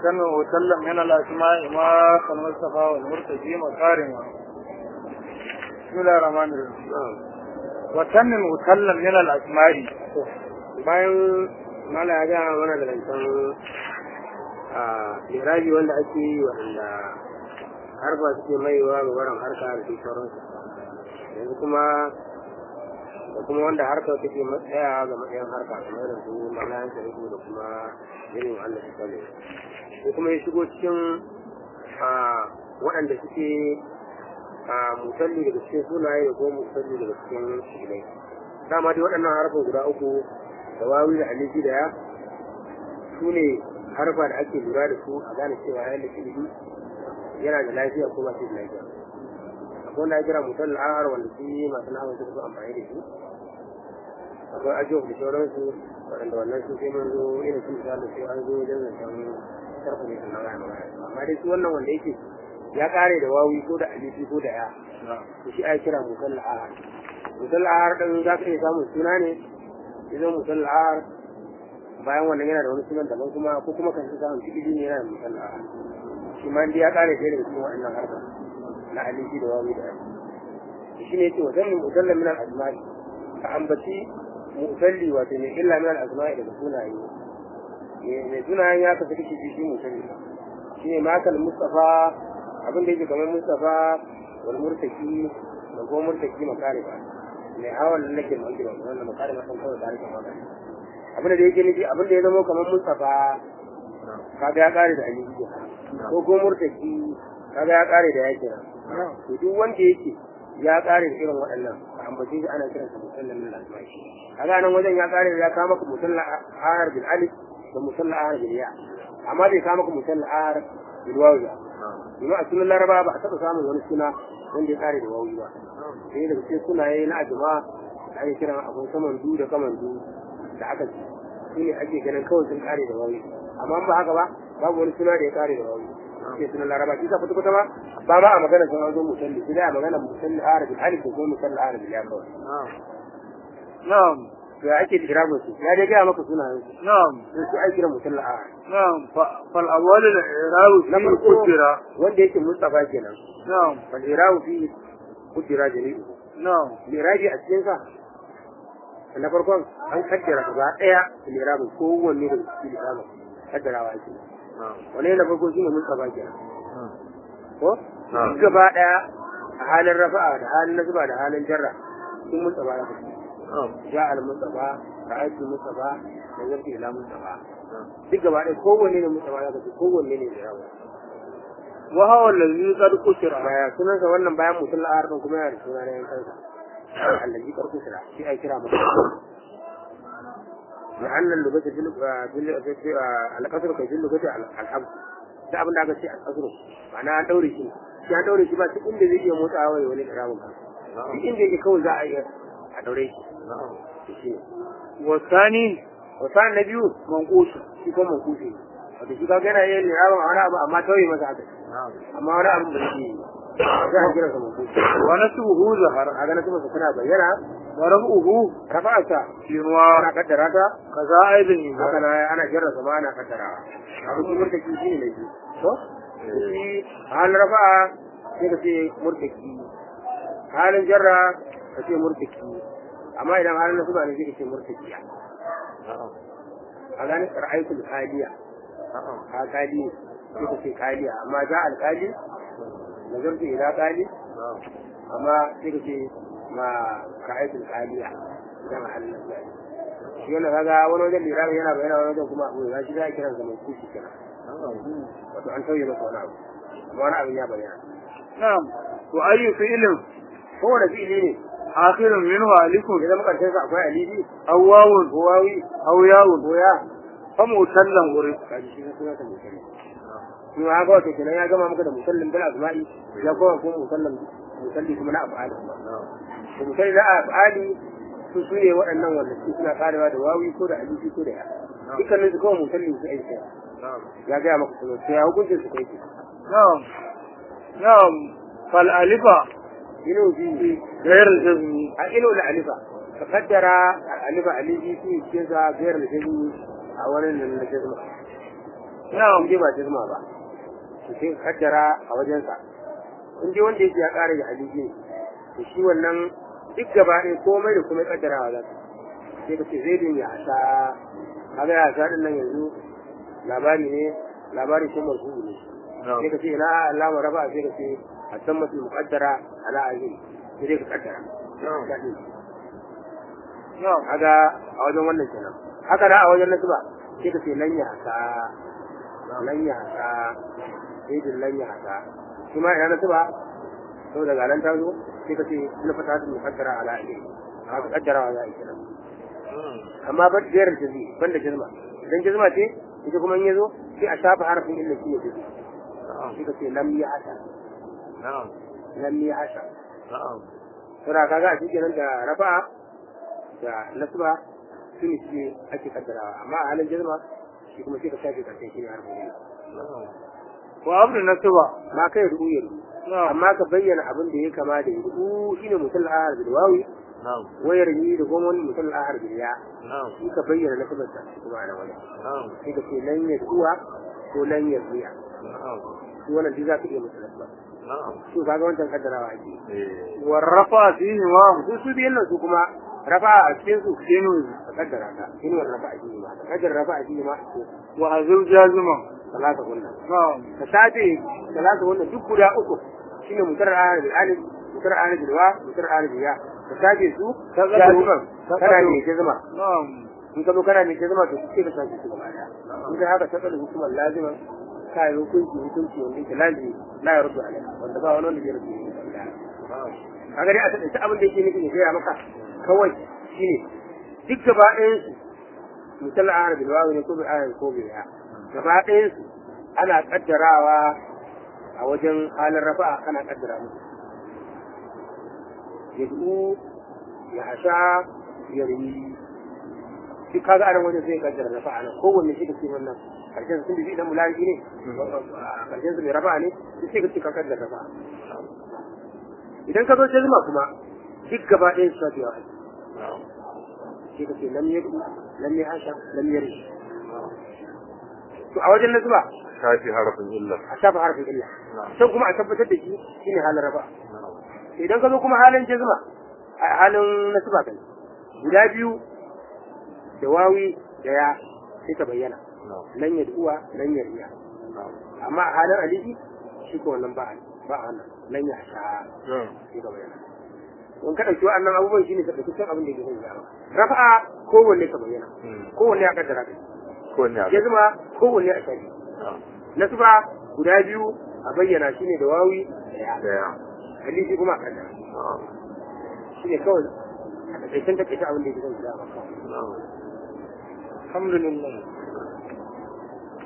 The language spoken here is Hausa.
وسلم من الأسماء ما كالمصطفى والمرتجي مكارم. بسم الله الرحمن الرحيم. وسلم وسلم من الأسماء. bayan mala ya gaya mana da lantan liraji wanda ake yi waɗanda harfa suke maiwa ga barin harka da ke sauransu, yanzu kuma da kuma wanda harka take matsayawa ga matsayin harka kamar da su malayan sharifu da kuma irin Allah su kame, sai kuma ya shigo cikin waɗanda suke musalli daga cikin sunaye da kuma musalli daga cikin shilai. Dama dai waɗannan harfan guda uku da wawi da alifi da ya su ne harfa da ake lura da su a gane cewa yayin da ilimi yana da lafiya ko ba shi da lafiya. Akwai wanda ya kira musallin ahar wanda su yi masu naman su amfani da shi, akwai ajiyar da sauransu waɗanda wannan su sai mun zo irin su misali sai an zo wajen zancen sarfa ne sannan ya magana. Amma dai su wannan wanda yake ya kare da wawi ko da alifi ko da ya, to shi ake kira musallin ahar. Musallin ahar ɗin za ka iya samun suna ne idan musallin ahar bayan wannan yana da wani sunan daban kuma ko kuma kan samun fi'ili ne yana da musallin ahar. Shi ma ya kare da cikin waɗannan harka na alifi da wawi da alifi. Shi ne yake wasallin musallin min al-asma'i, ka ambaci musalli wato mai illa min al-asma'i daga sunaye. Mai sunayen ya kafa kake shi musalli. Shi ne makal Mustafa, abin da yake kamar Mustafa wal murtaki da kuma murtaki makariba. Mai hawan nan nake mai gida wannan makariba kan kawai tarihin magana. Abin da yake nufi abin da ya zama kamar Mustafa kaga ya kare da alifi ko kuma murtaki kaga ya kare da yake. To duk wanda yake ya kare da irin waɗannan a ambace shi ana kiransa musallin min al-asma'i. Kaga nan wajen ya kare da ya kama maka musallin ahar bil alif da musallin ahar bil ya, amma bai kama maka musallin ahar bil wawi ba. Kuma a sunan Laraba ba a taɓa samun wani suna wanda ya kare da wawi ba. Sai da cikin sunaye na ajma da ake kiran abun samandu da kamandu da aka ci su ne ake ganin kawai sun kare da wawi, amma ba haka ba babu wani suna da ya kare da wawi. Sai sunan Laraba shi ka fito kuma ba ma a magana sun an zo musalli, sai dai a magana musalli ahar bil alif da kuma musalli ahar bil ya kawai. نعم. Ya ake kirabun su ya dai gaya maka sunayen su. نعم. Sai ai kira musalla a. نعم. فالأول الإعراب Lamar في قدرة. wanda yake Mustafa kenan. نعم. Fal irabu fi qudra jami'u. نعم. Miraji a cikin sa na farkon an kaddara gaba daya irabun kowanne da cikin irabun kaddarawa ake. Wani na farko shine Mustafa kenan. Ko? Gaba daya a halin rafa'a da halin nasba da halin jarra sun Mustafa da kuma. Ja al-Mustafa, ra'aytu Mustafa, nazartu ila Mustafa. Duk gaba ɗaya kowanne ne Mustafa ya kace kowanne ne da yawa. وهو الذي قد قصر. Baya sunan sa wannan bayan mutum al-arfin kuma yana da suna na yankan sa. Allazi qad qusira shi ai kira mutum. Ya annal lugati bil al-qasr ka bil lugati al-habs. Da abin da aka ce al-qasr ma'ana an daure shi. Shi an daure shi ba duk inda zai iya motsawa ya wani karamin ba. Duk inda yake kawai za a iya a daure shi. والثاني Wasan na biyu mankusu, shi ko mankusu ne. Wato shi kaga yana yin lirawan wani abu amma tauye masa haka. Amma wani abu da shi za a kira sa mankusu. ونسبه ظهر. A ga nasu masa tana bayyana, ورفعه rafa'arsa شنوا. ana kaddara ta, كذا أيضا haka na ana jarrasa ma ana kaddarawa. Abu shi murtaki shi ne na biyu. To? Shi halin rafa'a sai ka ce murtaki. Halin jarra ka ce murtaki. Amma idan halin nasu ba ne sai ka ce murtakiya. A gane ra'aytul qaliya a qali sai ka ce qaliya, amma ja al-qali nazartu ila qali, amma sai ka ce ma ra'aytul qaliya dan Allah. Shi yana kaga wani wajen lirabi yana bayyana wani wajen kuma abu ya shi za a kiran zaman kushi kenan. Wato an tauye masa wani abu amma wani abin ya bayyana. نعم. وأي فعل Kowane fi'ili ne آخر منه ألف idan muka ce akwai alibi أو واو ko wawi أو ياء ko ya فمسلم غريب. kaji shi ne sunan sa musalli. Kuma haka wato kenan ya gama maka da musallin bil asma'i ya kowa ko musalli kuma na af'ali. To musalli na af'ali su ne waɗannan wanda su suna karewa da wawi ko da alifi ko da ya. Dukkanin su kawai musalli su aiki. Ya gaya maka sunan sai ya hukunce su kai. نعم. نعم. فالألف Ino fi غير الجزم. a ino da alifa ka kaddara alifa alifi fi cikin sa gairar da a wani nan da jazma. in dai ba jazma ba to sai kaddara a wajensa in dai wanda yake ya ƙara da aliki ne to shi wannan duk gaba ɗaya komai da kuma kaddarawa za ta sai ka ce zaidun ya sa kaga ya sa din nan yanzu labari shi marfu ne sai ka ce ina alama raba sai ka ce a san masu muqaddara ala azim sai ka kaddara kaga a wajen wannan kenan haka da a wajen nasu ba sai ka ce lan ya sa zaidun lan ya sa shi ma ina nasu ba saboda ga nan ta zo sai ka ce ina fata su muqaddara ala azim haka kaddarawa za a yi kenan amma ban da jazmi ban da jazma idan jazma ce ita kuma in yazo sai a shafa harafin illa shi ya ce shi ka ce lam ya hasa lam ya hasa sura kaga a cikin da rafa da nasba su ne suke ake kaddarawa amma a halin jazma shi kuma sai ka shafe karshen shi ne harafin illa wa abu nasba ma kai rubu ya amma ka bayyana abin da ya kama da rubu shine mutal ahar bil wawi wayar yi da goma wani mutum ahar biliya shi ka bayyana na kuma kuma a wani sai ka ce nan ya zuwa ko nan ya zuya shi wannan duk za ka iya musu nasba su kaga wancan kaddarawa ake warrafa fihi wa su biyan nan su kuma rafa a cikin su kinu ka kaddara ka kinu rafa a cikin ma ka kaddara rafa a cikin ma wa hazul jazima salata wannan ka sace salata wannan duk guda uku shine mutar ahar bil alif mutar ahar bil wa mutar ahar bil ya ka sace su jaziman kana ne jazma in ka zo kana ne jazma to sai ka sace su gaba daya in ka haka takal hukumar lazima kai hukunci wanda ke lazimi la ya rubu alai wanda ba wani wanda zai rubu kaga dai a tace abin da yake nufi ne ya maka kawai shine duk gaba ɗayan su mutal ahar bil wawi ne ko bil ahar ko bil ya gaba ɗayan su ana kaddarawa a wajen halin rafa'a ana kaddara musu yad'u ya hasha yarmi shi kaga anan wajen zai kaddara rafa'a nan kowanne shi kace wannan karshen sun bi idan mulaki ne karshen su mai rafa'a ne sai kace ka kaddara rafa'a idan ka zo jazma kuma duk gaba ɗayan su tafiya shi kace lam yad'u lam yahsha lam yarmi to a wajen nazma shafi harafin illa a shafa harafin illa sai kuma a tabbatar da shi shine halin rafa'a idan ka zo kuma halin jazma a halin nasba kan guda biyu da wawi da ya sai ka bayyana lan yad'uwa lan yarmiya amma a halin alifi shi ko wannan ba wannan lan ya sha sai ka bayyana in ka dauki wannan abubuwan shine ka dauki abin da yake zai yawa rafa'a kowanne ka bayyana kowanne ya kaddara kai kowanne ya jazma kowanne a shafi nasba guda biyu a bayyana shine da wawi da ya hadisi kuma kaddara shine kawai a takaitan abin da yake zai yawa alhamdulillah